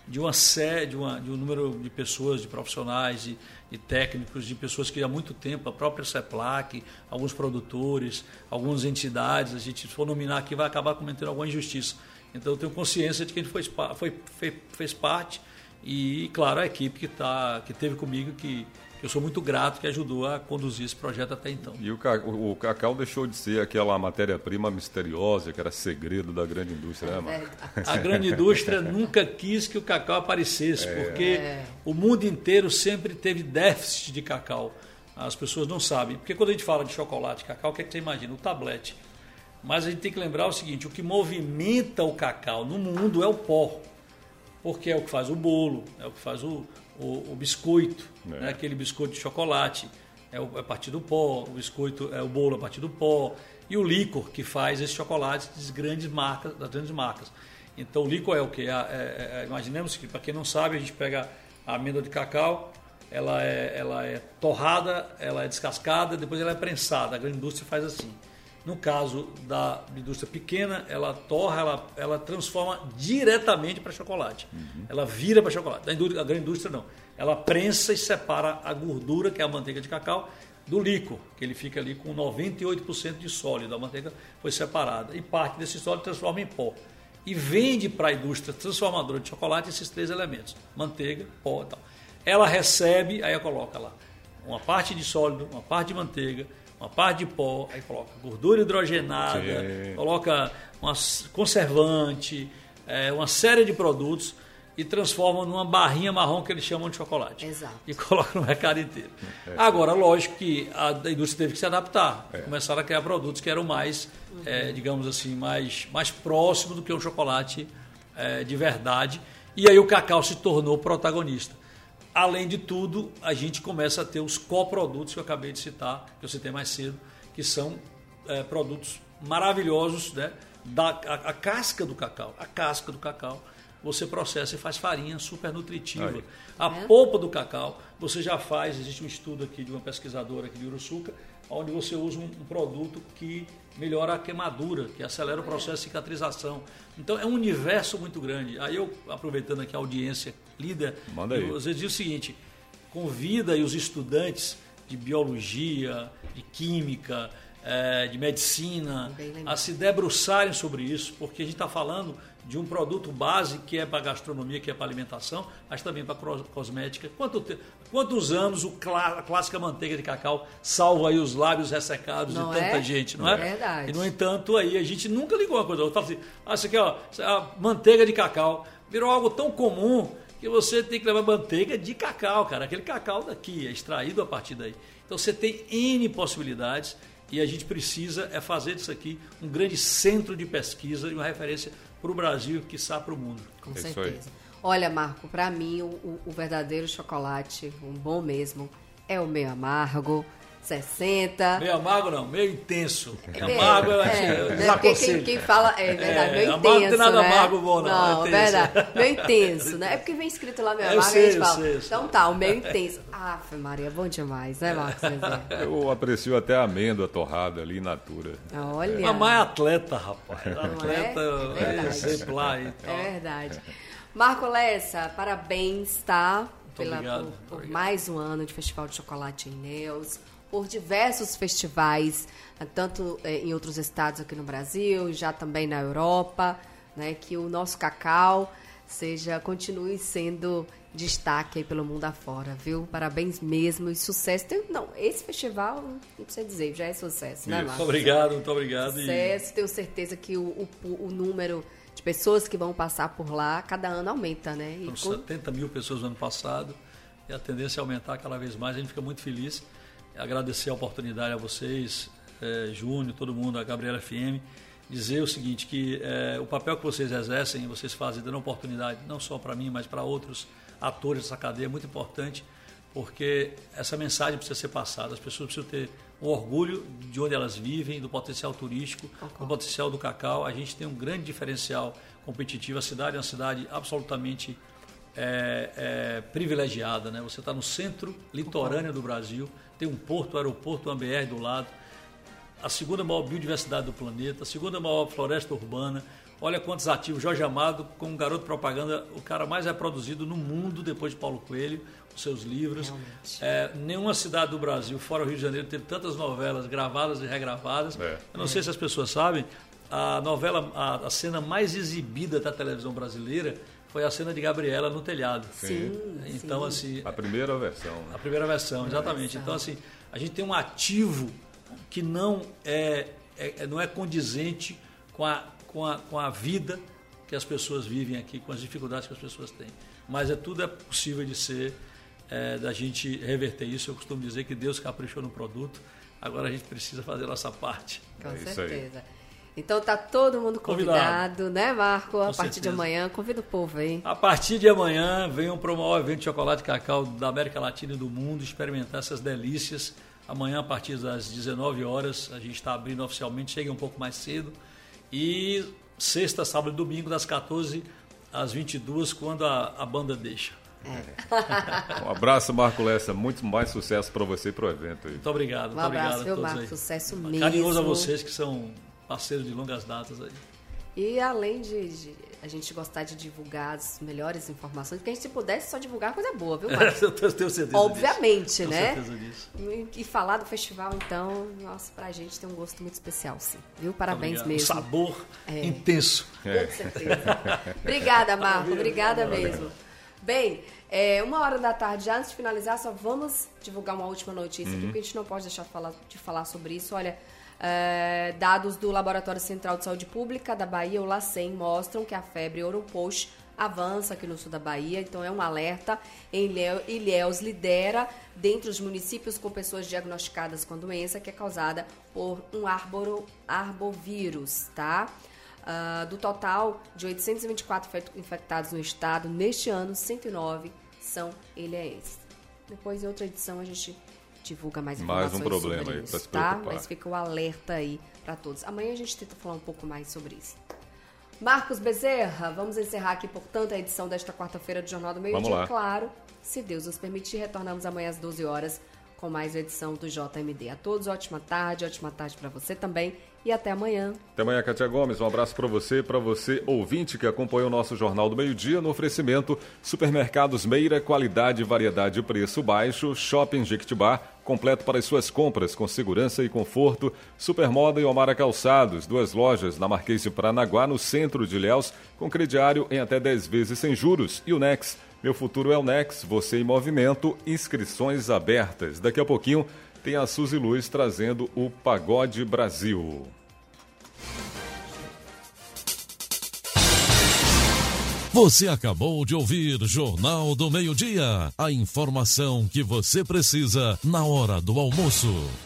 de uma série, de um número de pessoas, de profissionais, de técnicos, de pessoas que há muito tempo, a própria CEPLAC, alguns produtores, algumas entidades, a gente, se for nominar aqui, vai acabar cometendo alguma injustiça. Então eu tenho consciência de que a gente fez parte e, claro, a equipe que teve comigo, que eu sou muito grato, que ajudou a conduzir esse projeto até então. E o cacau deixou de ser aquela matéria-prima misteriosa, que era segredo da grande indústria, né, Marco? A grande indústria nunca quis que o cacau aparecesse, porque o mundo inteiro sempre teve déficit de cacau. As pessoas não sabem. Porque quando a gente fala de chocolate, cacau, o que é que você imagina? O tablete. Mas a gente tem que lembrar o seguinte, o que movimenta o cacau no mundo é o pó. Porque é o que faz o bolo, é o que faz o biscoito, né? Aquele biscoito de chocolate, é a partir do pó, o biscoito é o bolo a partir do pó, e o líquor que faz esse chocolate das grandes marcas. Então o líquor é o quê? Imaginemos que, para quem não sabe, a gente pega a amêndoa de cacau, ela é torrada, ela é descascada, depois ela é prensada, a grande indústria faz assim. No caso da indústria pequena, ela torra, ela transforma diretamente para chocolate. Ela vira para chocolate. A grande indústria não. Ela prensa e separa a gordura, que é a manteiga de cacau, do líquor, que ele fica ali com 98% de sólido. A manteiga foi separada. E parte desse sólido transforma em pó. E vende para a indústria transformadora de chocolate esses 3 elementos. Manteiga, pó e tal. Ela recebe, aí ela coloca lá uma parte de sólido, uma parte de manteiga, uma parte de pó, aí coloca gordura hidrogenada, coloca conservante, uma série de produtos e transforma numa barrinha marrom que eles chamam de chocolate. Exato. E coloca no mercado inteiro. Agora, lógico que a indústria teve que se adaptar. Começaram a criar produtos que eram mais, digamos assim, mais próximos do que um chocolate de verdade. E aí o cacau se tornou protagonista. Além de tudo, a gente começa a ter os coprodutos que eu acabei de citar, que eu citei mais cedo, que são produtos maravilhosos, né? A casca do cacau. A casca do cacau você processa e faz farinha super nutritiva. A polpa do cacau você já faz, existe um estudo aqui de uma pesquisadora aqui de Uruçuca, onde você usa um produto que melhora a queimadura, que acelera o processo de cicatrização. Então é um universo muito grande. Aí eu, aproveitando aqui a audiência líder, eu às vezes digo o seguinte, convida aí os estudantes de biologia, de química, de medicina, a se debruçarem sobre isso, porque a gente está falando de um produto base que é para gastronomia, que é para alimentação, mas também para cosmética. Quantos anos a clássica manteiga de cacau salva aí os lábios ressecados de tanta gente, não é? Verdade. E, no entanto, aí a gente nunca ligou uma coisa. Eu falo assim, isso aqui, a manteiga de cacau virou algo tão comum que você tem que levar manteiga de cacau, cara. Aquele cacau daqui é extraído a partir daí. Então você tem N possibilidades e a gente precisa fazer disso aqui um grande centro de pesquisa e uma referência para o Brasil, quiçá para o mundo. Com certeza. Olha, Marco, para mim o verdadeiro chocolate, um bom mesmo, é o meio amargo, 60. Meio amargo não, meio intenso. Amargo porque quem fala, é verdade, meio intenso, amargo não tem nada né? amargo bom, não. É verdade, meio intenso, né? É porque vem escrito lá meio amargo, a gente fala. Então tá, o meio intenso. Ave Maria, bom demais, né, Marcos? Eu aprecio até a amêndoa torrada ali in natura. Olha. Mamãe é atleta, rapaz. Atleta é exemplar. Então. É verdade. Marco Lessa, parabéns, tá? Por mais um ano de Festival de Chocolate em Ilhéus, por diversos festivais, tanto em outros estados aqui no Brasil, já também na Europa, né? Que o nosso cacau continue sendo destaque aí pelo mundo afora, viu? Parabéns mesmo e sucesso. Esse festival, não precisa dizer, já é sucesso, né, Marcos? Muito obrigado. Sucesso, tenho certeza que o número de pessoas que vão passar por lá, cada ano aumenta, né? Foram 70 mil pessoas no ano passado e a tendência é aumentar cada vez mais. A gente fica muito feliz. Agradecer a oportunidade a vocês, Júnior, todo mundo, a Gabriela FM, dizer o seguinte, que o papel que vocês exercem, vocês fazem dando oportunidade, não só para mim, mas para outros atores dessa cadeia, é muito importante, porque essa mensagem precisa ser passada. As pessoas precisam ter o orgulho de onde elas vivem, do potencial turístico, do potencial do cacau. A gente tem um grande diferencial competitivo. A cidade é uma cidade absolutamente privilegiada, né? Você está no centro litorâneo do Brasil, tem um porto, aeroporto, uma BR do lado. a segunda maior biodiversidade do planeta, a segunda maior floresta urbana. Olha quantos ativos. Jorge Amado, como garoto propaganda, o cara mais reproduzido no mundo depois de Paulo Coelho, os seus livros. Nenhuma cidade do Brasil, fora o Rio de Janeiro, teve tantas novelas gravadas e regravadas. Eu não sei se as pessoas sabem, a novela, a cena mais exibida da televisão brasileira foi a cena de Gabriela no telhado. Sim. Então, assim... A primeira versão. Né? A primeira versão, exatamente. Então, assim, a gente tem um ativo que não é condizente com a vida que as pessoas vivem aqui, com as dificuldades que as pessoas têm. Mas tudo é possível de ser, da gente reverter isso. Eu costumo dizer que Deus caprichou no produto, agora a gente precisa fazer a nossa parte. Com certeza. Então tá todo mundo convidado, né, Marco? A partir de amanhã, convida o povo aí. A partir de amanhã, venham para o maior evento de chocolate e cacau da América Latina e do mundo, experimentar essas delícias. Amanhã, a partir das 19 horas, a gente está abrindo oficialmente, cheguem um pouco mais cedo. E sexta, sábado e domingo, das 14 às 22, quando a banda deixa. Um abraço, Marco Lessa. Muito mais sucesso para você e para o evento aí. Muito obrigado. Um abraço, obrigado a todos Marco. aí. Sucesso mesmo. Carinhoso a vocês que são parceiros de longas datas aí. E além de a gente gostar de divulgar as melhores informações, porque a gente, se pudesse, só divulgar coisa boa, viu, Marco? Eu tenho certeza Obviamente, disso. né? Tenho certeza disso. E falar do festival, então, nossa, pra gente tem um gosto muito especial, sim. Viu? Parabéns mesmo. Um sabor intenso. Com certeza. Obrigada, Marco. Obrigada mesmo. Bem, 13h, já antes de finalizar, só vamos divulgar uma última notícia aqui, porque a gente não pode deixar de falar sobre isso. Olha, dados do Laboratório Central de Saúde Pública da Bahia, o LACEN, mostram que a febre Oropouche avança aqui no sul da Bahia, então é um alerta. Ilhéus lidera dentre os municípios com pessoas diagnosticadas com a doença, que é causada por um arbovírus, tá? Do total de 824 infectados no estado, neste ano, 109 são ilhéenses. Depois, em outra edição, a gente divulga mais informações mais um problema sobre aí isso, para se tá? preocupar. Mas fica o alerta aí para todos. Amanhã a gente tenta falar um pouco mais sobre isso. Marcos Bezerra, vamos encerrar aqui, portanto, a edição desta quarta-feira do Jornal do Meio-Dia. Claro, se Deus nos permitir, retornamos amanhã às 12 horas com mais uma edição do JMD. A todos, ótima tarde para você também e até amanhã. Até amanhã, Kátia Gomes. Um abraço para você ouvinte que acompanhou o nosso Jornal do Meio-Dia no oferecimento Supermercados Meira, qualidade, variedade e preço baixo, Shopping Jequitibá, completo para as suas compras com segurança e conforto, Supermoda e Omara Calçados, 2 lojas na Marquês de Paranaguá, no centro de Ilhéus, com crediário em até 10 vezes sem juros. E o Nex, meu futuro é o Nex, você em movimento, inscrições abertas. Daqui a pouquinho tem a Suzy Luz trazendo o Pagode Brasil. Você acabou de ouvir Jornal do Meio-Dia. A informação que você precisa na hora do almoço.